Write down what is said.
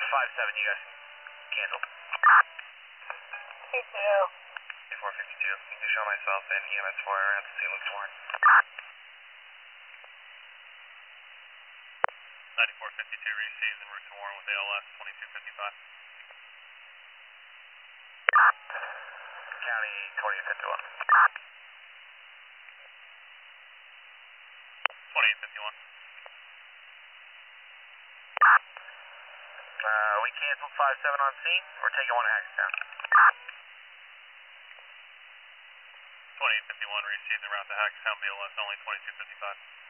5-7, you guys cancel. Hey, Joe. 452, need to show myself and EMS 4 around to St. Luke's Warren. 9452 receives en route to Warren with ALS 2255. County 2051. 2851. We canceled 5-7 on scene. We're taking one to Hagerstown. 2851 receives en route to Hagerstown BLS only 2255.